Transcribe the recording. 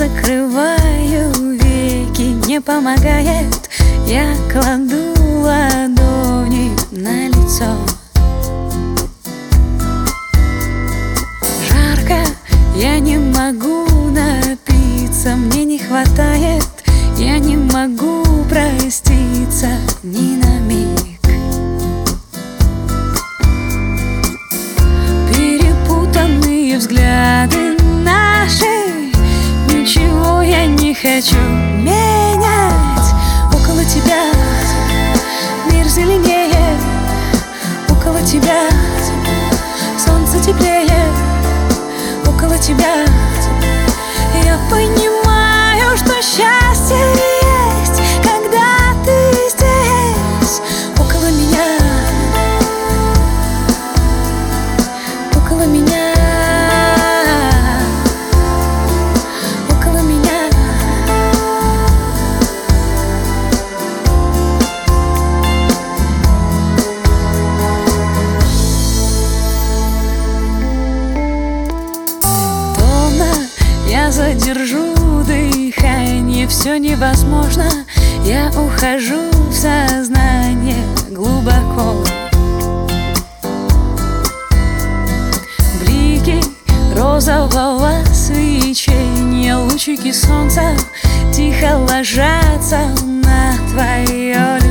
закрываю веки, не помогает. Я кладу ладони на лицо. Жарко, я не могу напиться, мне не хватает. Я не могу проститься ни на миг. Перепутанные взгляды наши, ничего я не хочу менять. Около тебя мир зеленее, около тебя солнце теплее, около тебя я понимаю, что счастье есть, когда ты здесь. Около меня, около меня, около меня. Я задержу дыхание, все невозможно. Я ухожу в сознание глубоко. Блики розового свечения, лучики солнца тихо ложатся на твое лицо.